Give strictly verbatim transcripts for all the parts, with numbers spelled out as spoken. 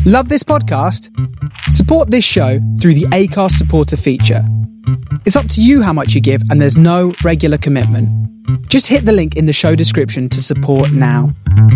Love this podcast? Support this show through the Acast supporter feature. It's up to you how much you give, and there's no regular commitment. Just hit the link in the show description to support now.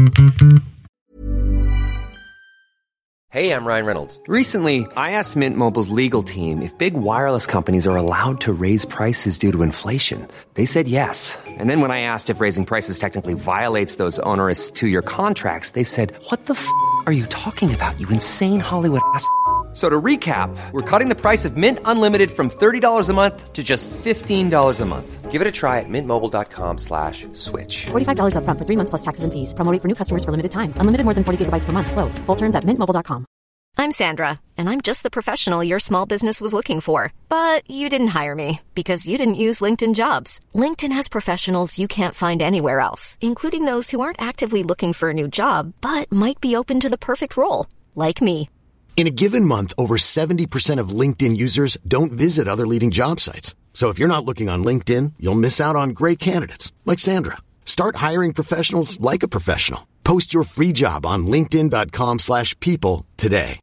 Hey, I'm Ryan Reynolds. Recently, I asked Mint Mobile's legal team if big wireless companies are allowed to raise prices due to inflation. They said yes. And then when I asked if raising prices technically violates those onerous two-year contracts, they said, what the f*** are you talking about, you insane Hollywood ass f- So to recap, we're cutting the price of Mint Unlimited from thirty dollars a month to just fifteen dollars a month. Give it a try at mintmobile.com slash switch. forty-five dollars up front for three months plus taxes and fees. Promo rate for new customers for limited time. Unlimited more than forty gigabytes per month. Slows full terms at mint mobile dot com. I'm Sandra, and I'm just the professional your small business was looking for. But you didn't hire me because you didn't use LinkedIn Jobs. LinkedIn has professionals you can't find anywhere else, including those who aren't actively looking for a new job, but might be open to the perfect role, like me. In a given month, over seventy percent of LinkedIn users don't visit other leading job sites. So if you're not looking on LinkedIn, you'll miss out on great candidates like Sandra. Start hiring professionals like a professional. Post your free job on linkedin.com slash people today.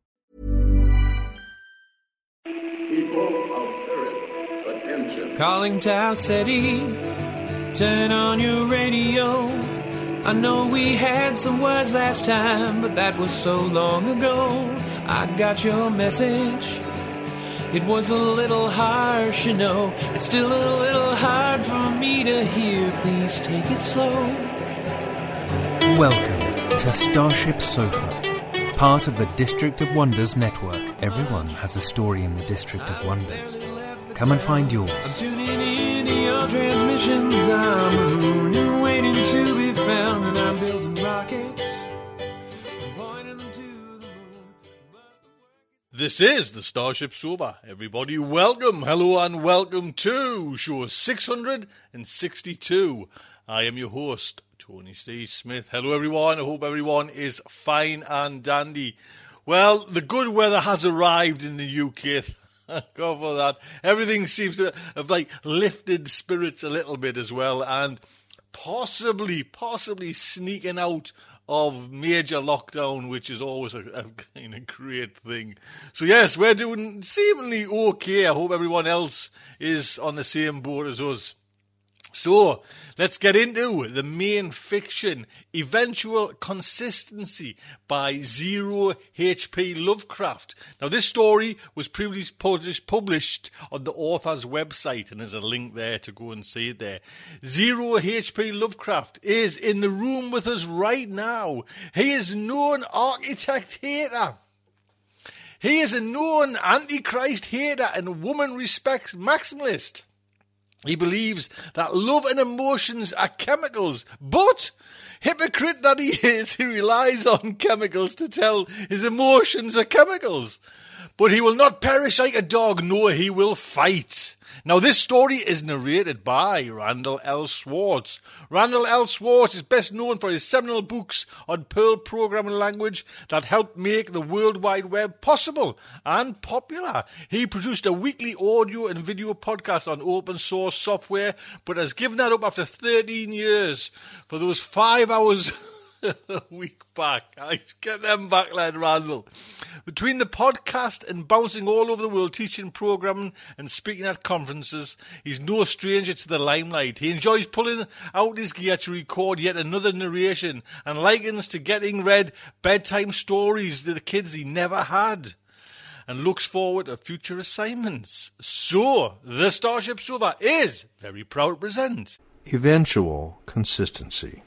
People of Earth, attention. Calling Tau City, turn on your radio. I know we had some words last time, but that was so long ago. I got your message. It was a little harsh, you know. It's still a little hard for me to hear. Please take it slow. Welcome to Starship Sofa, part of the District of Wonders network. Everyone has a story in the District of Wonders. Come and find yours. I'm tuning in to your transmissions. I'm a moon waiting to be found, and I'm building rockets. I'm pointing them to the moon. This is the Starship Sofa. Everybody, welcome, hello, and welcome to show six hundred sixty-two. I am your host, Tony C. Smith. Hello, everyone. I hope everyone is fine and dandy. Well, the good weather has arrived in the U K. Thank God for that. Everything seems to have like lifted spirits a little bit as well, and possibly, possibly sneaking out of major lockdown, which is always a, a kind of great thing. So yes, we're doing seemingly okay. I hope everyone else is on the same boat as us. So, let's get into the main fiction, Eventual Consistency by Zero H P Lovecraft. Now, this story was previously published on the author's website, and there's a link there to go and see it there. Zero H P Lovecraft is in the room with us right now. He is a known architect hater. He is a known Antichrist hater and woman respects maximalist. He believes that love and emotions are chemicals, but, hypocrite that he is, he relies on chemicals to tell his emotions are chemicals. But he will not perish like a dog, no, he will fight. Now, this story is narrated by Randall L. Schwartz. Randall L. Schwartz is best known for his seminal books on Perl programming language that helped make the World Wide Web possible and popular. He produced a weekly audio and video podcast on open source software, but has given that up after thirteen years for those five hours a week back. I get them back, lad, Randall. Between the podcast and bouncing all over the world, teaching, programming and speaking at conferences, he's no stranger to the limelight. He enjoys pulling out his gear to record yet another narration and likens to getting read bedtime stories to the kids he never had, and looks forward to future assignments. So, the Starship Sofa is very proud to present Eventual Consistency.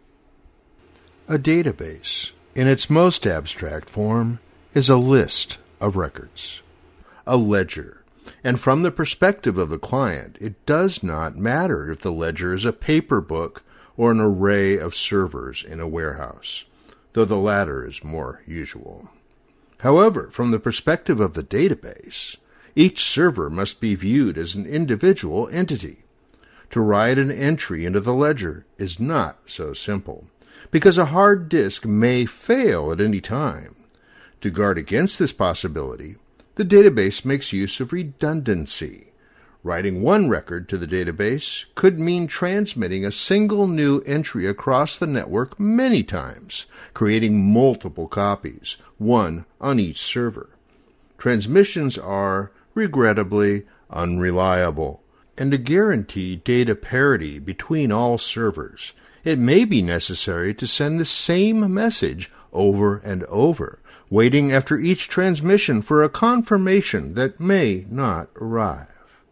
A database, in its most abstract form, is a list of records, a ledger, and from the perspective of the client, it does not matter if the ledger is a paper book or an array of servers in a warehouse, though the latter is more usual. However, from the perspective of the database, each server must be viewed as an individual entity. To write an entry into the ledger is not so simple, because a hard disk may fail at any time. To guard against this possibility, the database makes use of redundancy. Writing one record to the database could mean transmitting a single new entry across the network many times, creating multiple copies, one on each server. Transmissions are, regrettably, unreliable, and to guarantee data parity between all servers, it may be necessary to send the same message over and over, waiting after each transmission for a confirmation that may not arrive.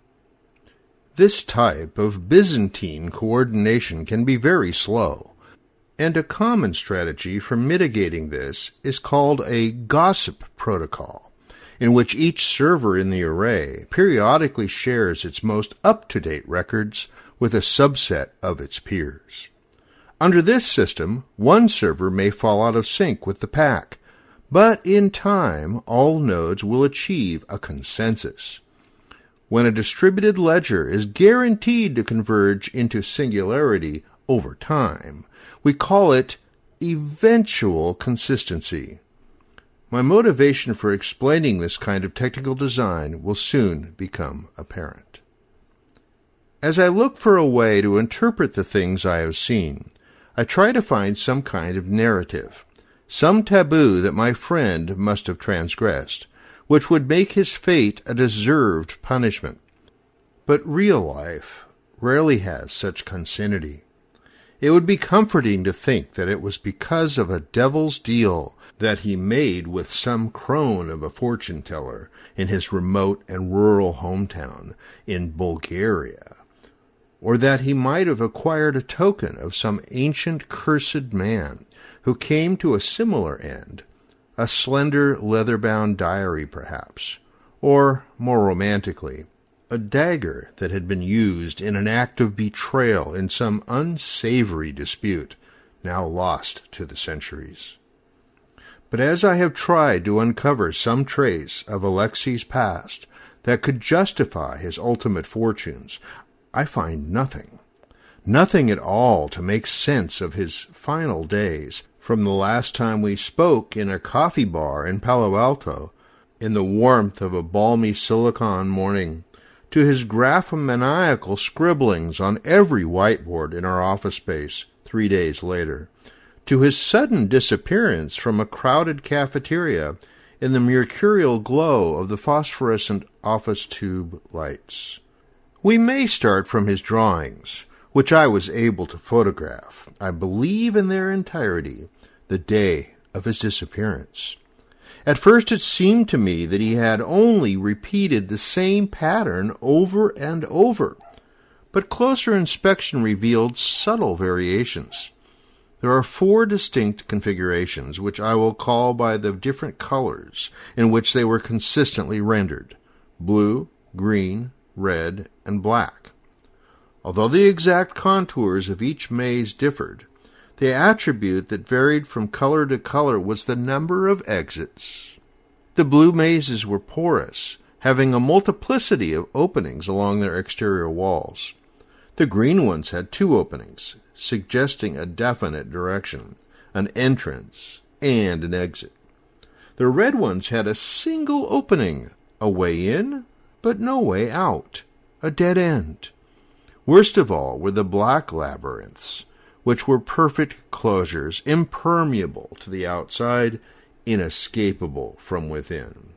This type of Byzantine coordination can be very slow, and a common strategy for mitigating this is called a gossip protocol, in which each server in the array periodically shares its most up-to-date records with a subset of its peers. Under this system, one server may fall out of sync with the pack, but in time all nodes will achieve a consensus. When a distributed ledger is guaranteed to converge into singularity over time, we call it eventual consistency. My motivation for explaining this kind of technical design will soon become apparent. As I look for a way to interpret the things I have seen, I try to find some kind of narrative, some taboo that my friend must have transgressed, which would make his fate a deserved punishment. But real life rarely has such consanity. It would be comforting to think that it was because of a devil's deal that he made with some crone of a fortune-teller in his remote and rural hometown in Bulgaria, or that he might have acquired a token of some ancient cursed man who came to a similar end, a slender leather-bound diary perhaps, or, more romantically, a dagger that had been used in an act of betrayal in some unsavory dispute, now lost to the centuries. But as I have tried to uncover some trace of Alexei's past that could justify his ultimate fortunes, I find nothing, nothing at all to make sense of his final days, from the last time we spoke in a coffee bar in Palo Alto, in the warmth of a balmy silicon morning, to his graphomaniacal scribblings on every whiteboard in our office space three days later, to his sudden disappearance from a crowded cafeteria in the mercurial glow of the phosphorescent office tube lights. We may start from his drawings, which I was able to photograph, I believe in their entirety, the day of his disappearance. At first it seemed to me that he had only repeated the same pattern over and over, but closer inspection revealed subtle variations. There are four distinct configurations, which I will call by the different colors in which they were consistently rendered: blue, green, red, and black. Although the exact contours of each maze differed, the attribute that varied from color to color was the number of exits. The blue mazes were porous, having a multiplicity of openings along their exterior walls. The green ones had two openings, suggesting a definite direction, an entrance, and an exit. The red ones had a single opening, a way in, but no way out, a dead end. Worst of all were the black labyrinths, which were perfect closures, impermeable to the outside, inescapable from within.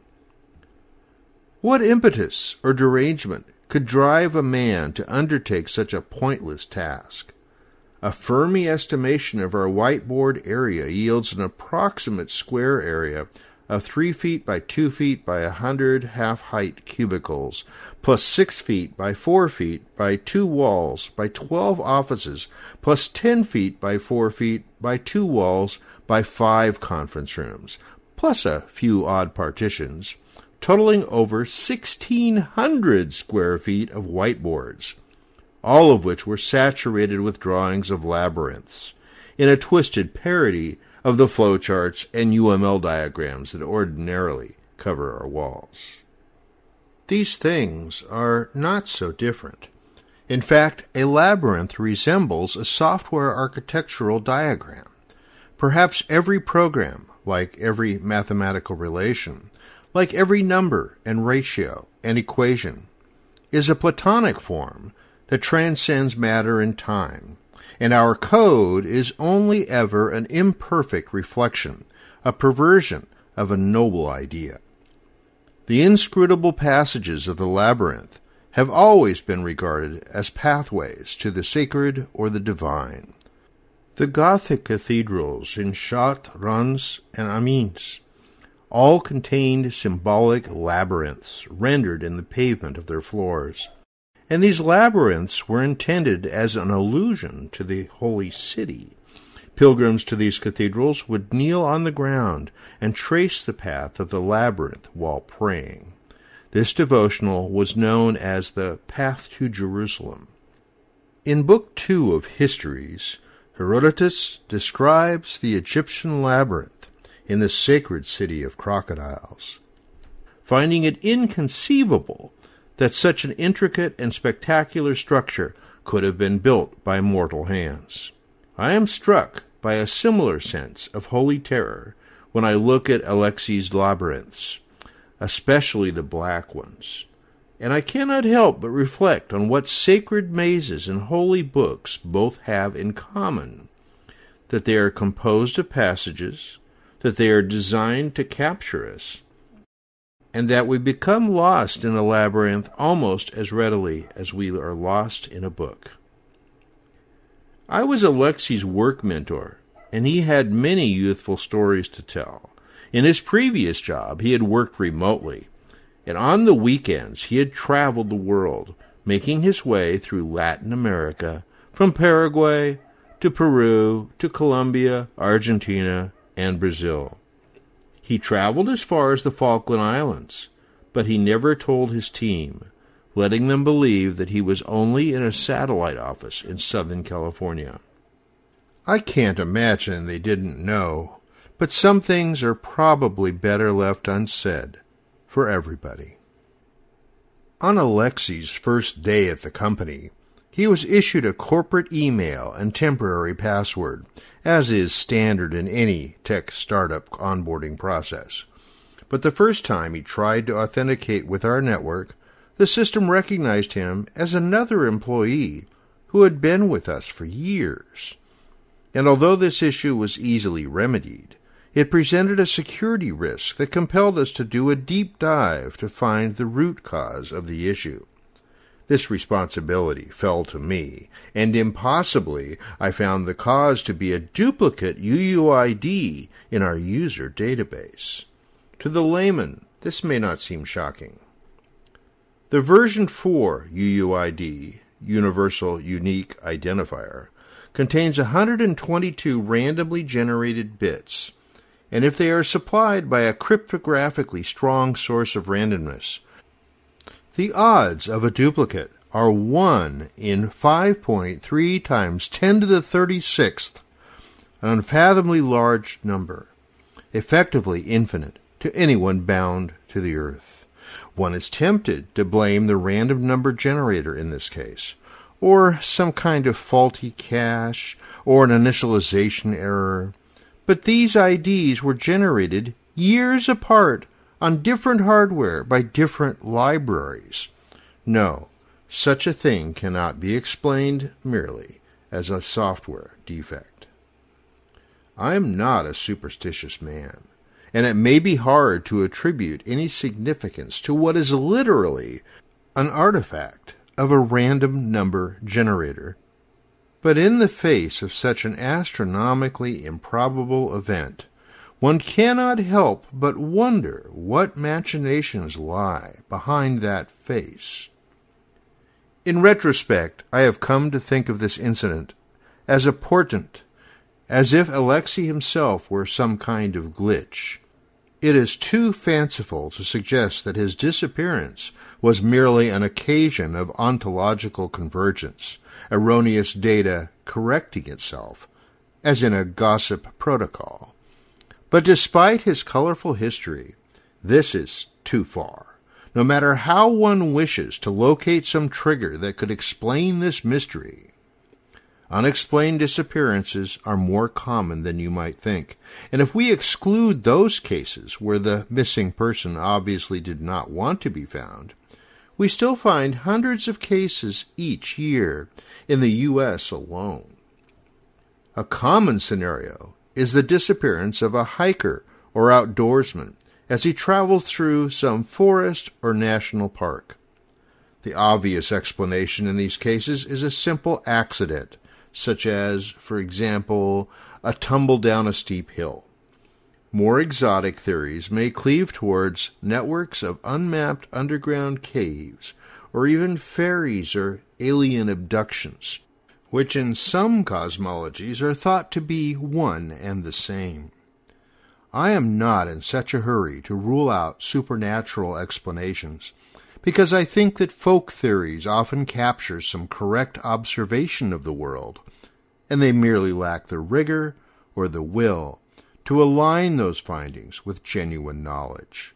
What impetus or derangement could drive a man to undertake such a pointless task? A Fermi estimation of our whiteboard area yields an approximate square area of three feet by two feet by a hundred half-height cubicles, plus six feet by four feet by two walls by twelve offices, plus ten feet by four feet by two walls by five conference rooms, plus a few odd partitions, totaling over sixteen hundred square feet of whiteboards, all of which were saturated with drawings of labyrinths, in a twisted parody of the flowcharts and U M L diagrams that ordinarily cover our walls. These things are not so different. In fact, a labyrinth resembles a software architectural diagram. Perhaps every program, like every mathematical relation, like every number and ratio and equation, is a Platonic form that transcends matter and time, and our code is only ever an imperfect reflection, a perversion of a noble idea. The inscrutable passages of the labyrinth have always been regarded as pathways to the sacred or the divine. The Gothic cathedrals in Chartres, Reims, and Amiens all contained symbolic labyrinths rendered in the pavement of their floors, and these labyrinths were intended as an allusion to the holy city. Pilgrims to these cathedrals would kneel on the ground and trace the path of the labyrinth while praying. This devotional was known as the Path to Jerusalem. In Book Two of Histories, Herodotus describes the Egyptian labyrinth in the sacred city of crocodiles, finding it inconceivable that such an intricate and spectacular structure could have been built by mortal hands. I am struck by a similar sense of holy terror when I look at Alexei's labyrinths, especially the black ones, and I cannot help but reflect on what sacred mazes and holy books both have in common, that they are composed of passages, that they are designed to capture us, and that we become lost in a labyrinth almost as readily as we are lost in a book. I was Alexei's work mentor, and he had many youthful stories to tell. In his previous job, he had worked remotely, and on the weekends he had traveled the world, making his way through Latin America, from Paraguay to Peru to Colombia, Argentina, and Brazil. He traveled as far as the Falkland Islands, but he never told his team, letting them believe that he was only in a satellite office in Southern California. I can't imagine they didn't know, but some things are probably better left unsaid for everybody. On Alexei's first day at the company, he was issued a corporate email and temporary password, as is standard in any tech startup onboarding process. But the first time he tried to authenticate with our network, the system recognized him as another employee who had been with us for years. And although this issue was easily remedied, it presented a security risk that compelled us to do a deep dive to find the root cause of the issue. This responsibility fell to me, and impossibly I found the cause to be a duplicate U U I D in our user database. To the layman, this may not seem shocking. The version four U U I D, Universal Unique Identifier, contains one hundred twenty-two randomly generated bits, and if they are supplied by a cryptographically strong source of randomness, the odds of a duplicate are one in five point three times ten to the thirty-sixth, an unfathomably large number, effectively infinite to anyone bound to the earth. One is tempted to blame the random number generator in this case, or some kind of faulty cache, or an initialization error. But these I Ds were generated years apart on different hardware by different libraries. No, such a thing cannot be explained merely as a software defect. I am not a superstitious man, and it may be hard to attribute any significance to what is literally an artifact of a random number generator. But in the face of such an astronomically improbable event, one cannot help but wonder what machinations lie behind that face. In retrospect, I have come to think of this incident as a portent, as if Alexei himself were some kind of glitch. It is too fanciful to suggest that his disappearance was merely an occasion of ontological convergence, erroneous data correcting itself, as in a gossip protocol. But despite his colorful history, this is too far. No matter how one wishes to locate some trigger that could explain this mystery, unexplained disappearances are more common than you might think, and if we exclude those cases where the missing person obviously did not want to be found, we still find hundreds of cases each year in the U S alone. A common scenario is the disappearance of a hiker or outdoorsman as he travels through some forest or national park. The obvious explanation in these cases is a simple accident, such as, for example, a tumble down a steep hill. More exotic theories may cleave towards networks of unmapped underground caves, or even fairies or alien abductions, which in some cosmologies are thought to be one and the same. I am not in such a hurry to rule out supernatural explanations, because I think that folk theories often capture some correct observation of the world, and they merely lack the rigor or the will to align those findings with genuine knowledge.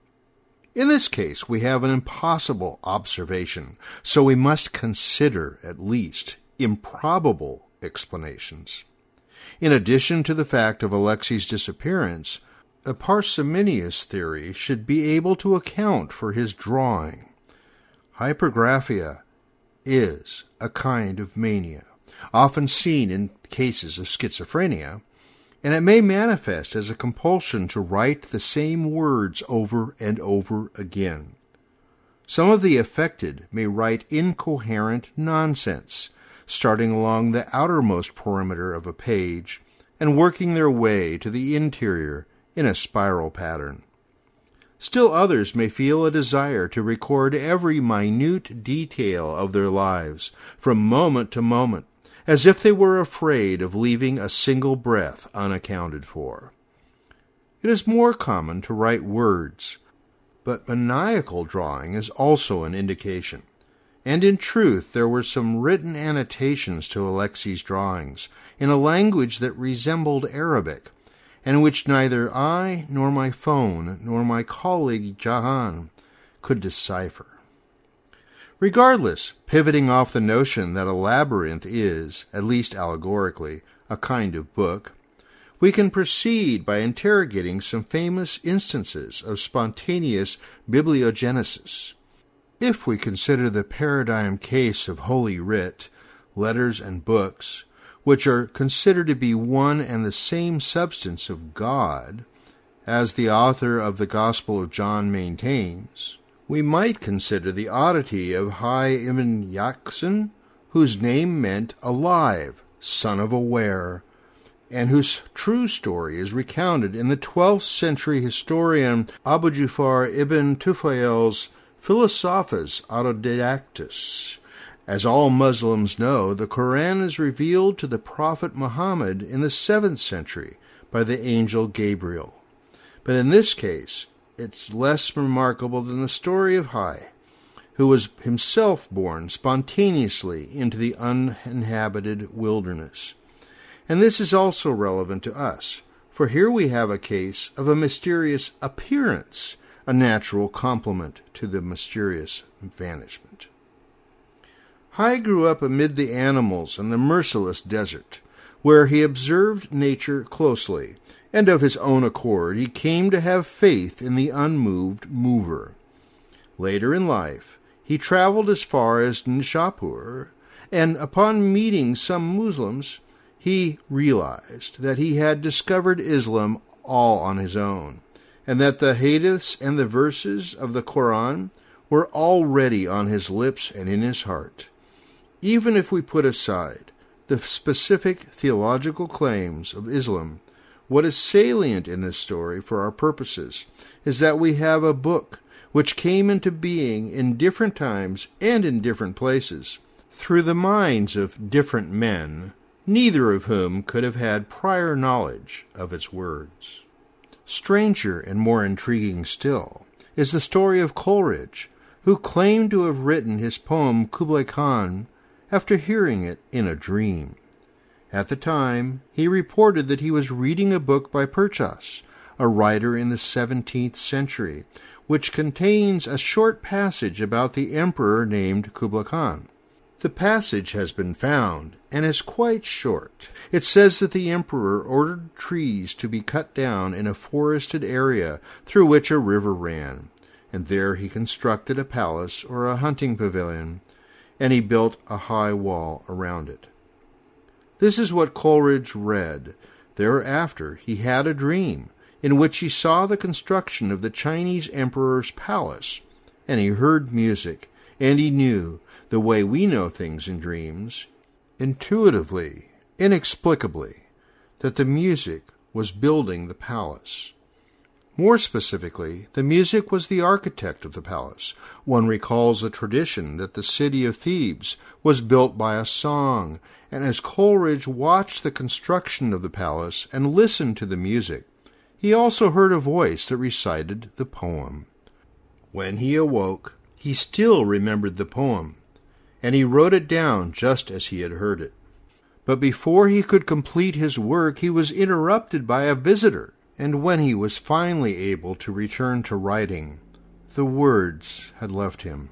In this case, we have an impossible observation, so we must consider, at least, improbable explanations. In addition to the fact of Alexei's disappearance, a parsimonious theory should be able to account for his drawing. Hypergraphia is a kind of mania, often seen in cases of schizophrenia, and it may manifest as a compulsion to write the same words over and over again. Some of the affected may write incoherent nonsense, starting along the outermost perimeter of a page and working their way to the interior in a spiral pattern. Still others may feel a desire to record every minute detail of their lives, from moment to moment, as if they were afraid of leaving a single breath unaccounted for. It is more common to write words, but maniacal drawing is also an indication. And in truth there were some written annotations to Alexei's drawings in a language that resembled Arabic, and which neither I nor my phone nor my colleague Jahan could decipher. Regardless, pivoting off the notion that a labyrinth is, at least allegorically, a kind of book, we can proceed by interrogating some famous instances of spontaneous bibliogenesis. If we consider the paradigm case of Holy Writ, letters and books, which are considered to be one and the same substance of God, as the author of the Gospel of John maintains, we might consider the oddity of Hai Ibn Yaqzan, whose name meant alive, son of a were, and whose true story is recounted in the twelfth century historian Abu Ja'far ibn Tufail's Philosophus Autodidactus. As all Muslims know, the Quran is revealed to the Prophet Muhammad in the seventh century by the angel Gabriel. But in this case, it's less remarkable than the story of Hai, who was himself born spontaneously into the uninhabited wilderness. And this is also relevant to us, for here we have a case of a mysterious appearance, a natural complement to the mysterious vanishment. Hai grew up amid the animals in the merciless desert, where he observed nature closely, and of his own accord he came to have faith in the unmoved mover. Later in life, he traveled as far as Nishapur, and upon meeting some Muslims, he realized that he had discovered Islam all on his own, and that the hadiths and the verses of the Quran were already on his lips and in his heart. Even if we put aside the specific theological claims of Islam, what is salient in this story for our purposes is that we have a book which came into being in different times and in different places, through the minds of different men, neither of whom could have had prior knowledge of its words. Stranger and more intriguing still is the story of Coleridge, who claimed to have written his poem Kublai Khan after hearing it in a dream. At the time, he reported that he was reading a book by Purchas, a writer in the seventeenth century, which contains a short passage about the emperor named Kublai Khan. The passage has been found, and is quite short. It says that the emperor ordered trees to be cut down in a forested area through which a river ran, and there he constructed a palace or a hunting pavilion, and he built a high wall around it. This is what Coleridge read. Thereafter he had a dream, in which he saw the construction of the Chinese emperor's palace, and he heard music, and he knew, the way we know things in dreams, intuitively, inexplicably, that the music was building the palace. More specifically, the music was the architect of the palace. One recalls a tradition that the city of Thebes was built by a song, and as Coleridge watched the construction of the palace and listened to the music, he also heard a voice that recited the poem. When he awoke, he still remembered the poem, and he wrote it down just as he had heard it. But before he could complete his work, he was interrupted by a visitor, and when he was finally able to return to writing, the words had left him.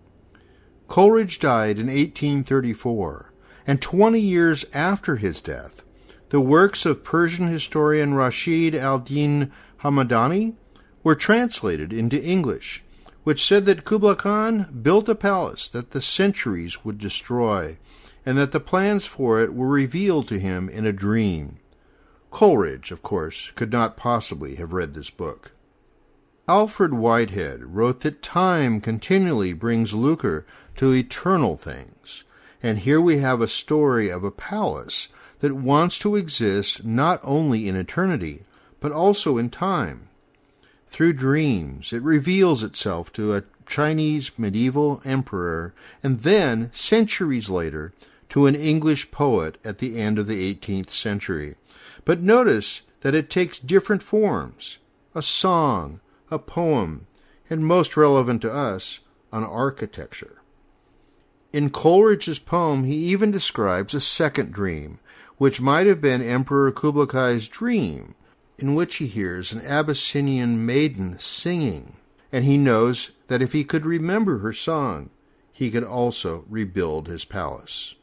Coleridge died in eighteen thirty-four, and twenty years after his death, the works of Persian historian Rashid al-Din Hamadani were translated into English, which said that Kublai Khan built a palace that the centuries would destroy, and that the plans for it were revealed to him in a dream. Coleridge, of course, could not possibly have read this book. Alfred Whitehead wrote that time continually brings lucre to eternal things, and here we have a story of a palace that wants to exist not only in eternity, but also in time. Through dreams, it reveals itself to a Chinese medieval emperor, and then, centuries later, to an English poet at the end of the eighteenth century. But notice that it takes different forms: a song, a poem, and most relevant to us, an architecture. In Coleridge's poem, he even describes a second dream, which might have been Emperor Kublai Khan's dream, in which he hears an Abyssinian maiden singing, and he knows that if he could remember her song, he could also rebuild his palace.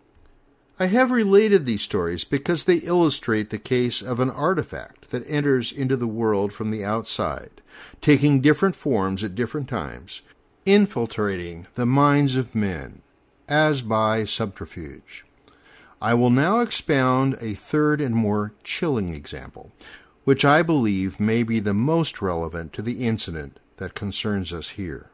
I have related these stories because they illustrate the case of an artifact that enters into the world from the outside, taking different forms at different times, infiltrating the minds of men, as by subterfuge. I will now expound a third and more chilling example, which I believe may be the most relevant to the incident that concerns us here.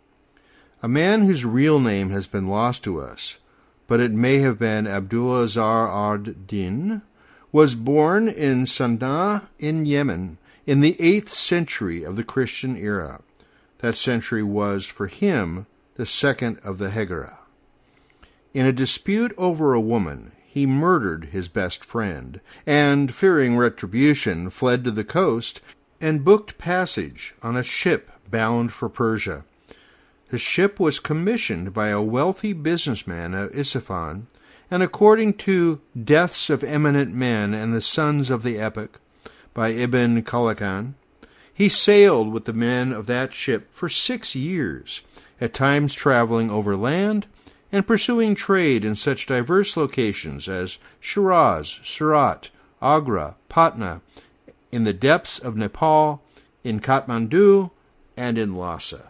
A man whose real name has been lost to us, but it may have been Abdullah Zar ad-Din, was born in Sana'a in Yemen in the eighth century of the Christian era. That century was, for him, the second of the Hegira. In a dispute over a woman, he murdered his best friend, and, fearing retribution, fled to the coast and booked passage on a ship bound for Persia. The ship was commissioned by a wealthy businessman of Isfahan, and according to Deaths of Eminent Men and the Sons of the Epoch by Ibn Khalkan, he sailed with the men of that ship for six years, at times traveling over land and pursuing trade in such diverse locations as Shiraz, Surat, Agra, Patna, in the depths of Nepal, in Kathmandu, and in Lhasa.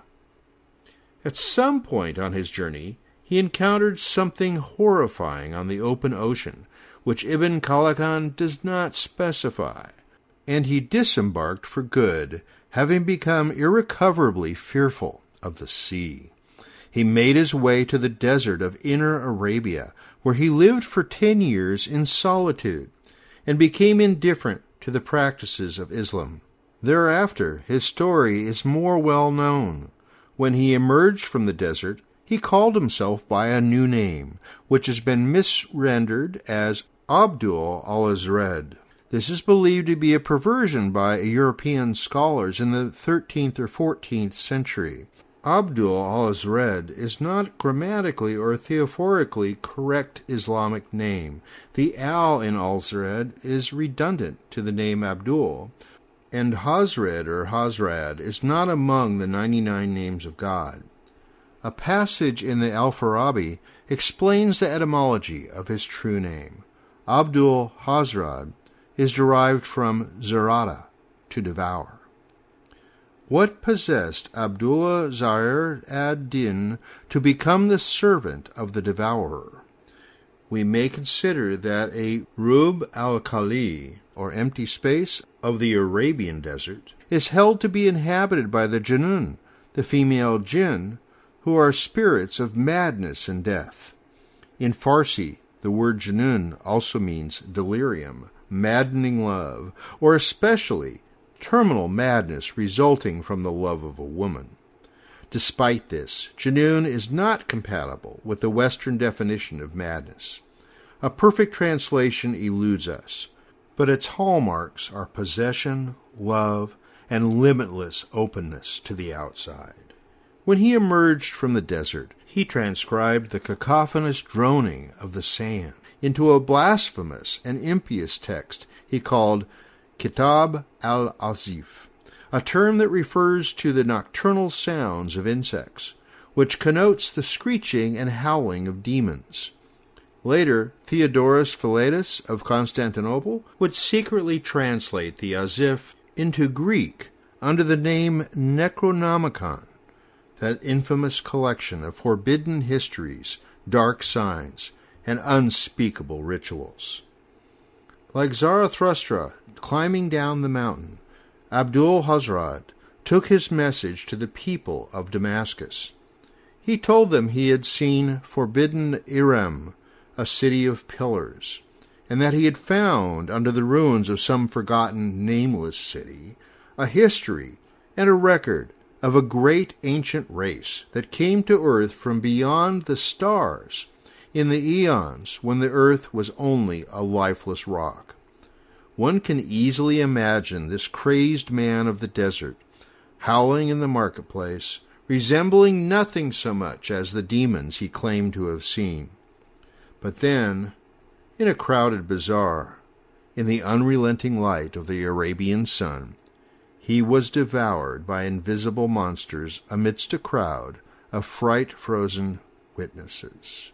At some point on his journey, he encountered something horrifying on the open ocean, which Ibn Khalkan does not specify, and he disembarked for good, having become irrecoverably fearful of the sea. He made his way to the desert of Inner Arabia, where he lived for ten years in solitude, and became indifferent to the practices of Islam. Thereafter, his story is more well known. When he emerged from the desert, he called himself by a new name, which has been misrendered as Abdul al-Azred. This is believed to be a perversion by European scholars in the thirteenth or fourteenth century. Abdul al-Azred is not grammatically or theophorically correct Islamic name. The al in al-Azred is redundant to the name Abdul, and Hazred or Hazrad is not among the ninety-nine names of God. A passage in the Al-Farabi explains the etymology of his true name. Abdul Hazrad is derived from zarada, to devour. What possessed Abdullah Zahir ad-Din to become the servant of the devourer? We may consider that a Rub al-Khali, or empty space, of the Arabian desert, is held to be inhabited by the Junun, the female jinn, who are spirits of madness and death. In Farsi, the word Junun also means delirium, maddening love, or especially terminal madness resulting from the love of a woman. Despite this, Junun is not compatible with the Western definition of madness. A perfect translation eludes us, but its hallmarks are possession, love, and limitless openness to the outside. When he emerged from the desert, he transcribed the cacophonous droning of the sand into a blasphemous and impious text he called Kitab al-Azif, a term that refers to the nocturnal sounds of insects, which connotes the screeching and howling of demons. Later, Theodorus Philetus of Constantinople would secretly translate the Azif into Greek under the name Necronomicon, that infamous collection of forbidden histories, dark signs, and unspeakable rituals. Like Zarathustra climbing down the mountain, Abdul-Hazred took his message to the people of Damascus. He told them he had seen forbidden Irem, a city of pillars, and that he had found, under the ruins of some forgotten nameless city, a history and a record of a great ancient race that came to earth from beyond the stars in the eons when the earth was only a lifeless rock. One can easily imagine this crazed man of the desert, howling in the marketplace, resembling nothing so much as the demons he claimed to have seen. But then, in a crowded bazaar, in the unrelenting light of the Arabian sun, he was devoured by invisible monsters amidst a crowd of fright-frozen witnesses.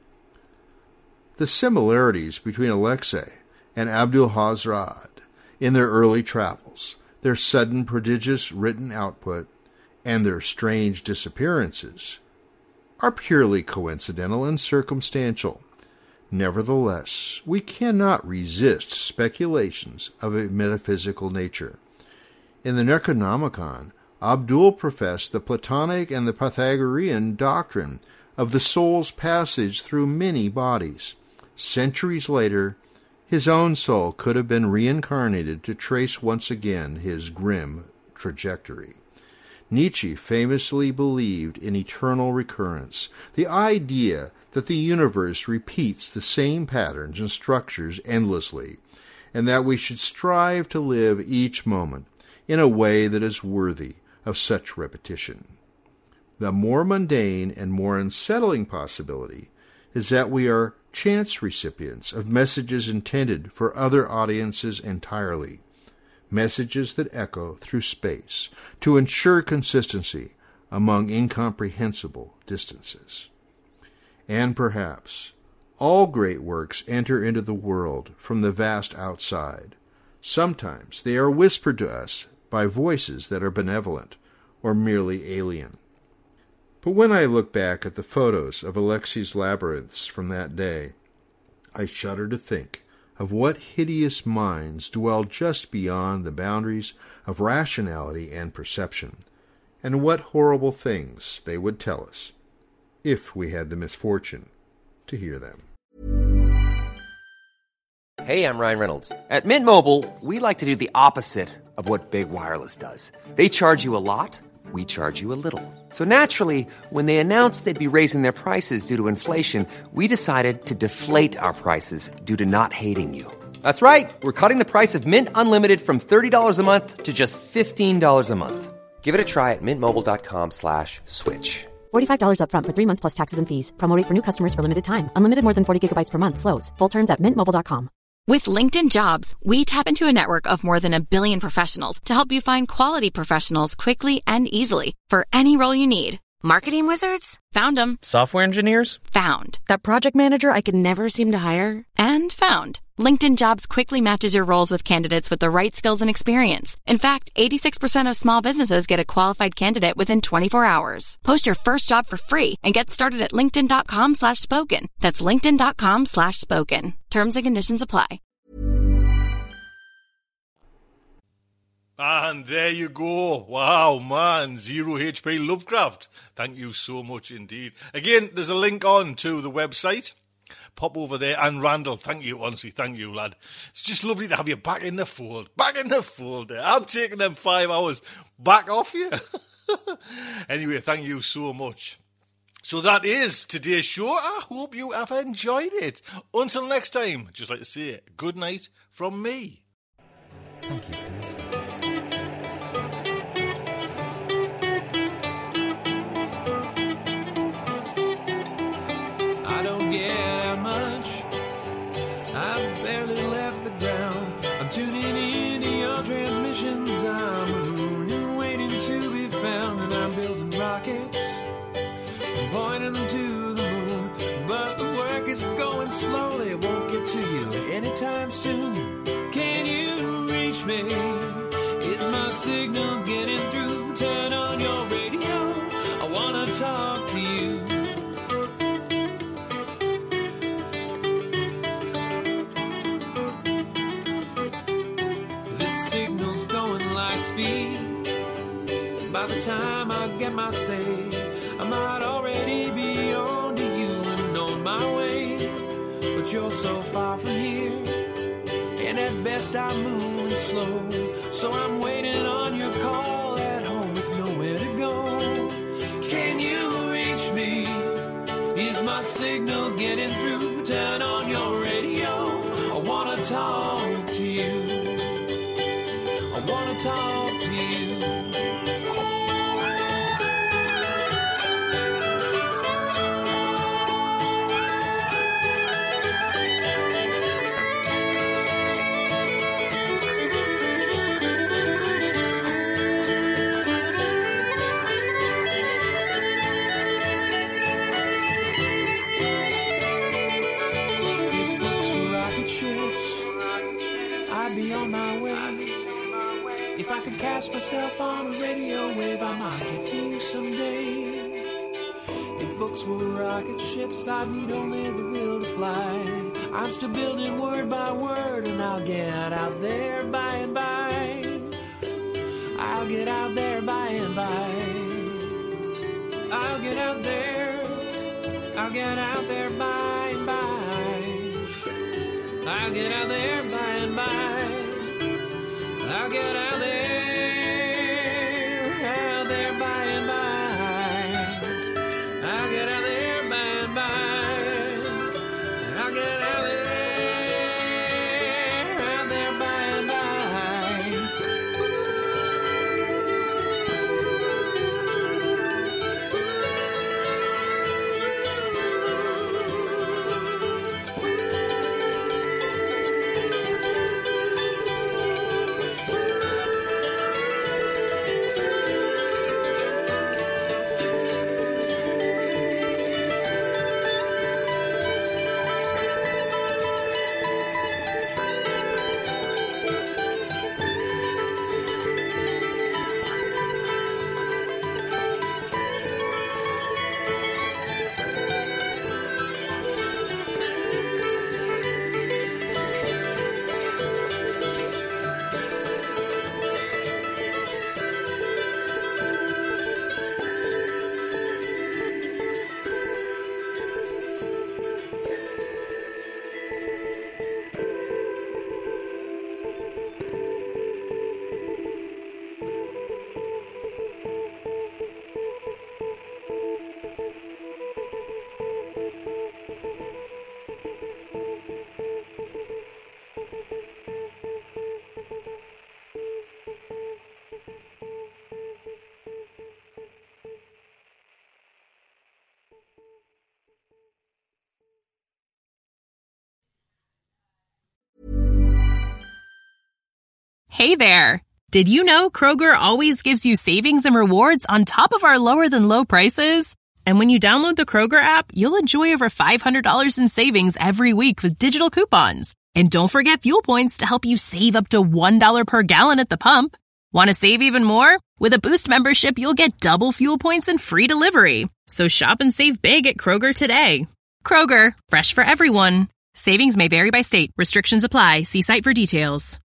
The similarities between Alexei and Abdul-Hazred in their early travels, their sudden prodigious written output, and their strange disappearances, are purely coincidental and circumstantial. Nevertheless, we cannot resist speculations of a metaphysical nature. In the Necronomicon, Abdul professed the Platonic and the Pythagorean doctrine of the soul's passage through many bodies. Centuries later, his own soul could have been reincarnated to trace once again his grim trajectory. Nietzsche famously believed in eternal recurrence, the idea that the universe repeats the same patterns and structures endlessly, and that we should strive to live each moment in a way that is worthy of such repetition. The more mundane and more unsettling possibility is that we are chance recipients of messages intended for other audiences entirely, messages that echo through space to ensure consistency among incomprehensible distances. And perhaps all great works enter into the world from the vast outside. Sometimes they are whispered to us by voices that are benevolent or merely alien. But when I look back at the photos of Alexei's labyrinths from that day, I shudder to think of what hideous minds dwell just beyond the boundaries of rationality and perception, and what horrible things they would tell us, if we had the misfortune to hear them. Hey, I'm Ryan Reynolds. At Mint Mobile, we like to do the opposite of what Big Wireless does. They charge you a lot, we charge you a little. So naturally, when they announced they'd be raising their prices due to inflation, we decided to deflate our prices due to not hating you. That's right. We're cutting the price of Mint Unlimited from thirty dollars a month to just fifteen dollars a month. Give it a try at mintmobile.com slash switch. forty-five dollars up front for three months plus taxes and fees. Promo rate for new customers for limited time. Unlimited more than forty gigabytes per month slows. Full terms at mint mobile dot com. With LinkedIn Jobs, we tap into a network of more than a billion professionals to help you find quality professionals quickly and easily for any role you need. Marketing wizards? Found them. Software engineers? Found. That project manager I could never seem to hire? And found. LinkedIn Jobs quickly matches your roles with candidates with the right skills and experience. In fact, eighty-six percent of small businesses get a qualified candidate within twenty-four hours. Post your first job for free and get started at linkedin.com slash spoken. That's linkedin.com slash spoken. Terms and conditions apply. And there you go. Wow, man. Zero H P Lovecraft. Thank you so much indeed. Again, there's a link on to the website. Pop over there. And Randall, thank you, honestly, thank you, lad. It's just lovely to have you back in the fold. Back in the fold there. I'm taking them five hours back off you. Anyway, thank you so much. So that is today's show. I hope you have enjoyed it. Until next time, just like to say good night from me. Thank you for listening. I don't get out much. I've barely left the ground. I'm tuning into your transmissions. I'm mooning, waiting to be found. And I'm building rockets and pointing them to the moon. But the work is going slowly. It won't get to you anytime soon. Can you reach me? Is my signal getting through? Turn on your radio. I wanna talk to you. This signal's going light speed. By the time I get my say, I might already be on to you and on my way. But you're so far from here, and at best I'm moving slow. So I'm waiting on your call at home with nowhere to go. Can you reach me? Is my signal getting through? Turn on your radio. I wanna talk to you. I wanna talk to you. I'd be on my way. If I could cast myself on a radio wave, I might get to you someday. If books were rocket ships, I'd need only the will to fly. I'm still building word by word, and I'll get out there by and by. I'll get out there by and by. I'll get out there. I'll get out there by and by. I'll get out there by and by. I'll get out there, out there by and by. I'll get out there by and by. I'll get out there, out there by and by. Hey there! Did you know Kroger always gives you savings and rewards on top of our lower-than-low prices? And when you download the Kroger app, you'll enjoy over five hundred dollars in savings every week with digital coupons. And don't forget fuel points to help you save up to one dollar per gallon at the pump. Want to save even more? With a Boost membership, you'll get double fuel points and free delivery. So shop and save big at Kroger today. Kroger, fresh for everyone. Savings may vary by state. Restrictions apply. See site for details.